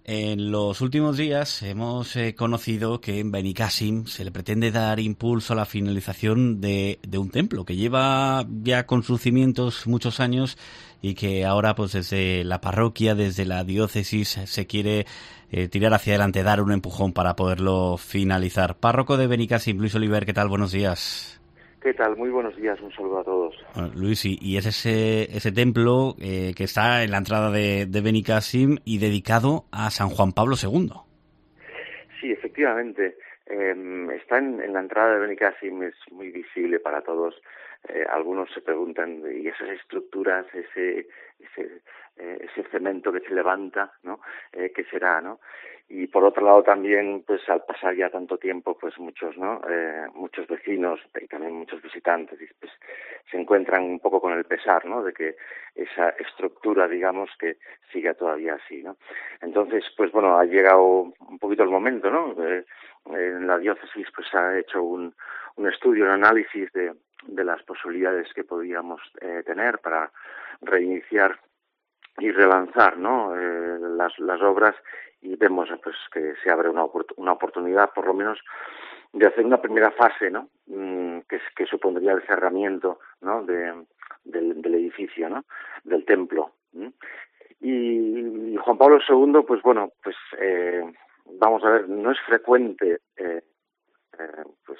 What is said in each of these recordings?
En los últimos días hemos conocido que en Benicàssim se le pretende dar impulso a la finalización de un templo que lleva ya con sus cimientos muchos años y que ahora pues desde la parroquia, desde la diócesis se quiere tirar hacia adelante, dar un empujón para poderlo finalizar. Párroco de Benicàssim, Luis Oliver, ¿qué tal? Buenos días. ¿Qué tal? Muy buenos días, un saludo a todos. Bueno, Luis, y es ese templo que está en la entrada de Benicàssim y dedicado a San Juan Pablo II. Sí, efectivamente. Está en la entrada de Benicàssim, es muy visible para todos. Algunos se preguntan, ¿y esas estructuras, ese cemento que se levanta, ¿no? ¿Qué será, no? Y por otro lado también, pues al pasar ya tanto tiempo, pues muchos, ¿no? Muchos vecinos y también muchos visitantes, pues se encuentran un poco con el pesar, ¿no? De que esa estructura, digamos, que siga todavía así, ¿no? Entonces, pues bueno, ha llegado un poquito el momento, ¿no? En la diócesis, pues ha hecho un estudio, un análisis de las posibilidades que podríamos tener para reiniciar y relanzar, ¿no? Las obras, y vemos pues que se abre una oportunidad, por lo menos, de hacer una primera fase, ¿no? Que supondría el cerramiento, ¿no? del edificio, ¿no? Del templo. Y Juan Pablo II, pues bueno, pues vamos a ver, no es frecuente pues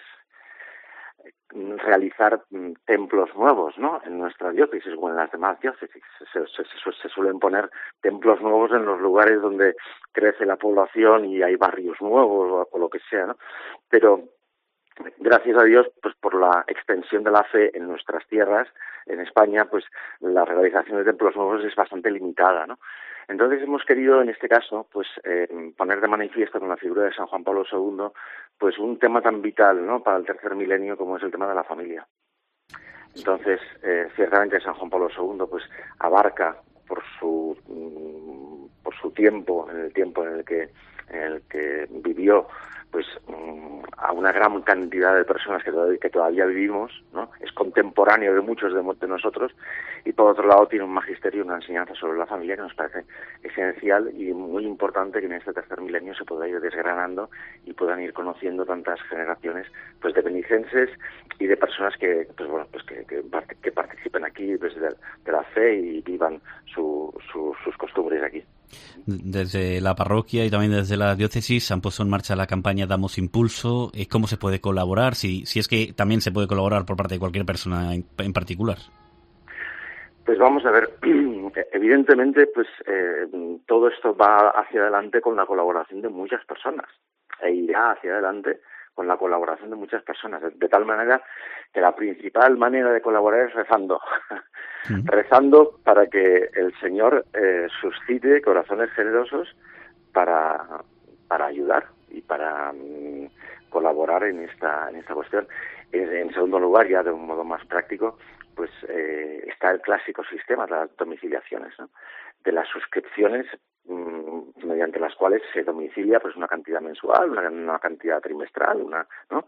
realizar templos nuevos, ¿no? En nuestra diócesis o en las demás diócesis. Se suelen poner templos nuevos en los lugares donde crece la población y hay barrios nuevos o lo que sea, ¿no? Pero gracias a Dios, pues por la extensión de la fe en nuestras tierras, en España, pues la realización de templos nuevos es bastante limitada, ¿no? Entonces hemos querido, en este caso, pues poner de manifiesto con la figura de San Juan Pablo II, pues un tema tan vital, ¿no? Para el tercer milenio como es el tema de la familia. Entonces, ciertamente San Juan Pablo II, pues abarca por su tiempo, en el tiempo en el que vivió, pues a una gran cantidad de personas que todavía vivimos, ¿no? Es contemporáneo de muchos de nosotros, y por otro lado tiene un magisterio, una enseñanza sobre la familia que nos parece esencial y muy importante que en este tercer milenio se pueda ir desgranando y puedan ir conociendo tantas generaciones, pues de benicenses y de personas que pues bueno, pues que participen aquí desde de la fe y vivan sus costumbres aquí. Desde la parroquia y también desde la diócesis han puesto en marcha la campaña Damos Impulso. ¿Cómo se puede colaborar? Si es que también se puede colaborar por parte de cualquier persona en particular. Pues vamos a ver, evidentemente, pues todo esto va hacia adelante con la colaboración de muchas personas e irá hacia adelante con la colaboración de muchas personas, de tal manera que la principal manera de colaborar es rezando, rezando para que el Señor suscite corazones generosos para ayudar y para colaborar en esta cuestión. En segundo lugar, ya de un modo más práctico, pues está el clásico sistema de las domiciliaciones, ¿no? De las suscripciones mediante las cuales se domicilia pues una cantidad mensual, una cantidad trimestral, ¿no?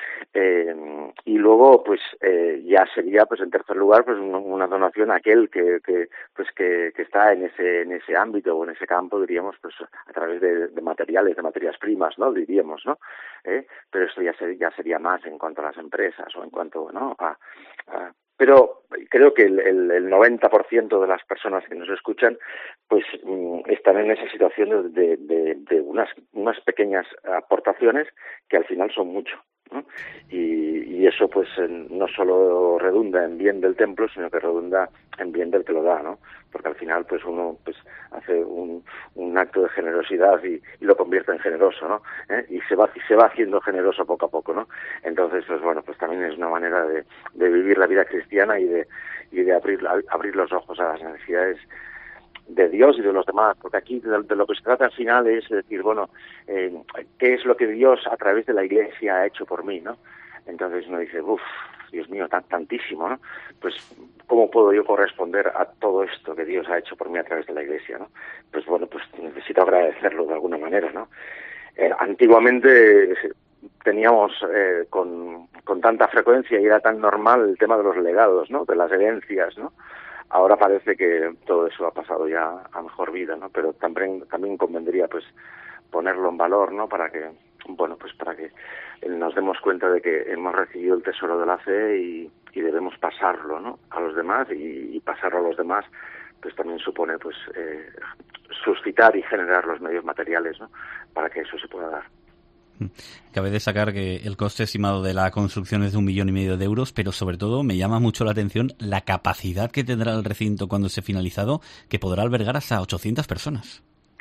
Y luego pues ya sería pues en tercer lugar pues una donación a aquel que está en ese ámbito o en ese campo, diríamos, pues a través de materias primas, ¿no? Diríamos, ¿no? Pero esto ya sería más en cuanto a las empresas o en cuanto, ¿no? Pero creo que el 90% de las personas que nos escuchan pues están en esa situación de unas pequeñas aportaciones que al final son mucho, ¿no? Y eso pues no solo redunda en bien del templo, sino que redunda en bien del que lo da, ¿no? Porque al final pues uno pues hace un acto de generosidad y lo convierte en generoso, ¿no? Y se va haciendo generoso poco a poco, ¿no? Entonces pues bueno, pues también es una manera de vivir la vida cristiana y de abrir los ojos a las necesidades de Dios y de los demás, porque aquí de lo que se trata al final es decir, bueno, ¿qué es lo que Dios a través de la Iglesia ha hecho por mí, ¿no? Entonces uno dice, Dios mío, tantísimo, ¿no? Pues, ¿cómo puedo yo corresponder a todo esto que Dios ha hecho por mí a través de la Iglesia, ¿no? Pues bueno, pues necesito agradecerlo de alguna manera, ¿no? Antiguamente teníamos con tanta frecuencia y era tan normal el tema de los legados, ¿no? De las herencias, ¿no? Ahora parece que todo eso ha pasado ya a mejor vida, ¿no? Pero también convendría, pues, ponerlo en valor, ¿no? Para que, bueno, pues para que nos demos cuenta de que hemos recibido el tesoro de la fe y debemos pasarlo, ¿no? A los demás, y pasarlo a los demás, pues también supone, pues, suscitar y generar los medios materiales, ¿no? Para que eso se pueda dar. Cabe destacar que el coste estimado de la construcción es de 1,5 millones de euros, pero sobre todo me llama mucho la atención la capacidad que tendrá el recinto cuando esté finalizado, que podrá albergar hasta 800 personas.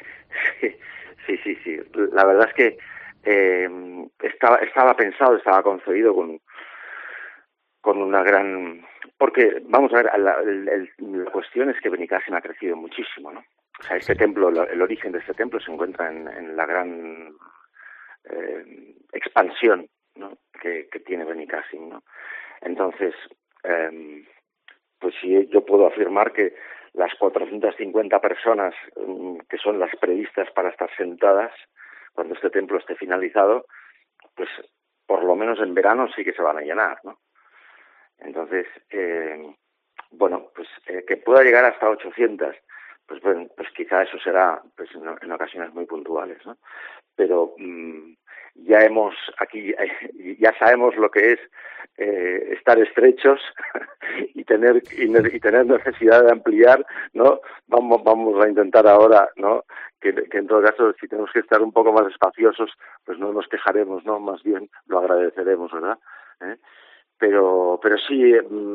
Sí. La verdad es que estaba pensado, estaba concebido con una gran... Porque, vamos a ver, la cuestión es que Benicàssim ha crecido muchísimo, ¿no? O sea, este templo, el origen de este templo se encuentra en la gran expansión, ¿no? que tiene Benicàssim, ¿no? Entonces, pues sí, yo puedo afirmar que las 450 personas que son las previstas para estar sentadas cuando este templo esté finalizado, pues por lo menos en verano sí que se van a llenar, ¿no? Entonces, bueno, pues que pueda llegar hasta 800, pues bueno, pues quizá eso será pues en ocasiones muy puntuales, ¿no? Pero ya sabemos lo que es estar estrechos y tener necesidad de ampliar, ¿no? Vamos a intentar ahora, ¿no? Que en todo caso, si tenemos que estar un poco más espaciosos, pues no nos quejaremos, ¿no? Más bien lo agradeceremos, ¿verdad? Pero sí,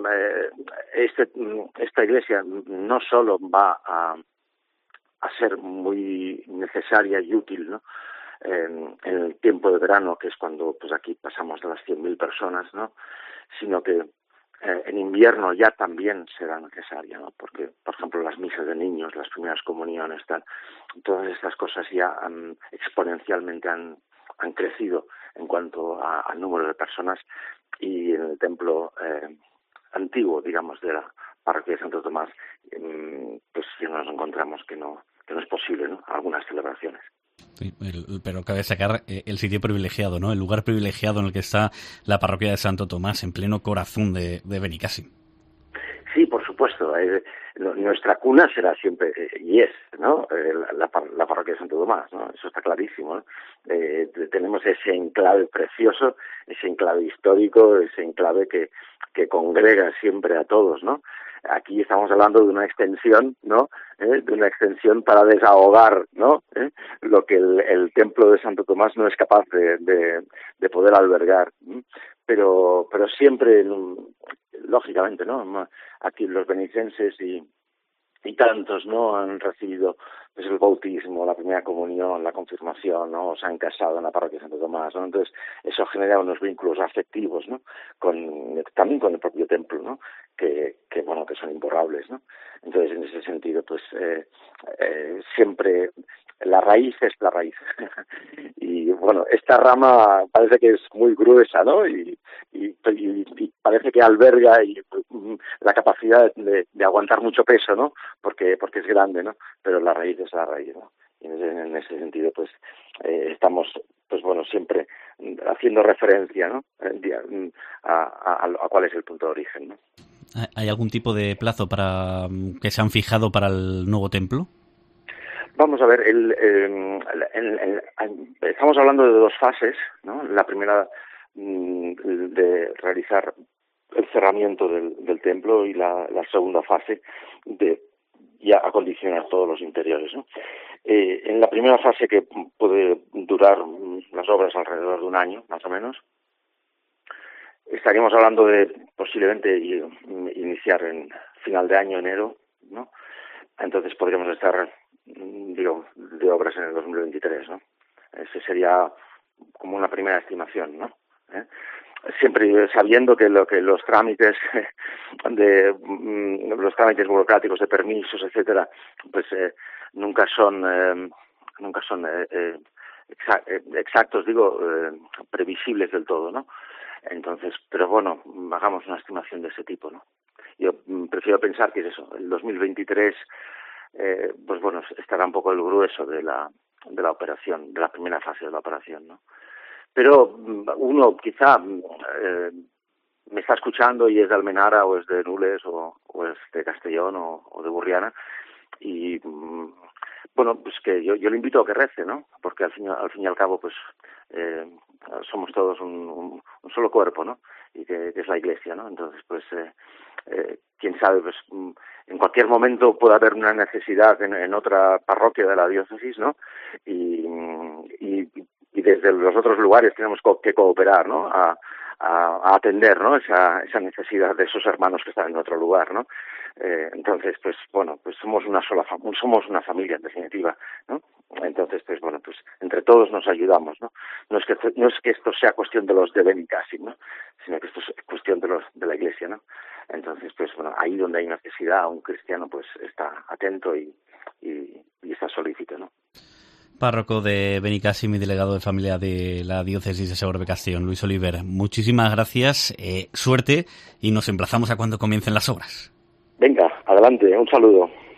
esta iglesia no solo va a ser muy necesaria y útil, ¿no? En el tiempo de verano, que es cuando pues aquí pasamos de las 100.000 personas, ¿no? Sino que en invierno ya también será necesaria, ¿no? Porque, por ejemplo, las misas de niños, las primeras comuniones, todas estas cosas ya exponencialmente han crecido en cuanto al número de personas, y en el templo antiguo, digamos, de la parroquia de Santo Tomás, pues ya nos encontramos que no es posible, ¿no? Algunas celebraciones. Sí, pero cabe sacar el sitio privilegiado, ¿no? El lugar privilegiado en el que está la parroquia de Santo Tomás, en pleno corazón de Benicàssim. Sí, por supuesto. Nuestra cuna será siempre, y es, ¿no? La parroquia de Santo Tomás, ¿no? Eso está clarísimo, ¿no? Tenemos ese enclave precioso, ese enclave histórico, ese enclave que congrega siempre a todos, ¿no? Aquí estamos hablando de una extensión, ¿no? De una extensión para desahogar, ¿no? Lo que el templo de Santo Tomás no es capaz de poder albergar. Pero siempre, lógicamente, ¿no? Aquí los benicenses y tantos, ¿no? Han recibido pues el bautismo, la primera comunión, la confirmación, ¿no? Se han casado en la parroquia de Santo Tomás, ¿no? Entonces eso genera unos vínculos afectivos, ¿no? También con el propio templo, ¿no? Que bueno, que son imborrables, ¿no? Entonces en ese sentido, pues siempre la raíz es la raíz. Y bueno, esta rama parece que es muy gruesa, ¿no? Y parece que alberga la capacidad de aguantar mucho peso, ¿no? Porque es grande, ¿no? Pero la raíz es la raíz, ¿no? Y en ese sentido, pues estamos, pues bueno, siempre haciendo referencia, ¿no? A cuál es el punto de origen, ¿no? ¿Hay algún tipo de plazo para que se han fijado para el nuevo templo? Vamos a ver, estamos hablando de dos fases, ¿no? La primera de realizar el cerramiento del templo, y la segunda fase de ya acondicionar todos los interiores, ¿no? En la primera fase, que puede durar las obras alrededor de un año, más o menos, estaríamos hablando de posiblemente iniciar en final de año, enero, ¿no? Entonces podríamos estar, digo, de obras en el 2023, ¿no? Ese sería como una primera estimación, ¿no? Siempre sabiendo que los trámites los trámites burocráticos de permisos, etcétera, pues nunca son exactos, digo, previsibles del todo, ¿no? Entonces, pero bueno, hagamos una estimación de ese tipo, ¿no? Yo prefiero pensar que es eso, el 2023, pues bueno, estará un poco el grueso de la operación, de la primera fase de la operación, ¿no? Pero uno quizá me está escuchando y es de Almenara o es de Nules o es de Castellón o de Burriana, y bueno, pues que yo le invito a que rece, ¿no? Porque al fin y al cabo, pues somos todos un solo cuerpo, ¿no? Y que es la Iglesia, ¿no? Entonces, pues quién sabe, pues en cualquier momento puede haber una necesidad en otra parroquia de la diócesis, ¿no? Y desde los otros lugares tenemos que cooperar, ¿no? A atender, ¿no? Esa necesidad de esos hermanos que están en otro lugar, ¿no? Entonces, pues bueno, pues somos una familia en definitiva, ¿no? Entonces, pues bueno, pues entre todos nos ayudamos, ¿no? No es que esto sea cuestión de los de Benicàssim, ¿no? Sino que esto es cuestión de la Iglesia, ¿no? Entonces, pues bueno, ahí donde hay necesidad, un cristiano pues está atento y está solícito, ¿no? Párroco de Benicàssim y delegado de familia de la diócesis de Segorbe Castellón, Luis Oliver, muchísimas gracias, suerte, y nos emplazamos a cuando comiencen las obras. Venga, adelante, un saludo.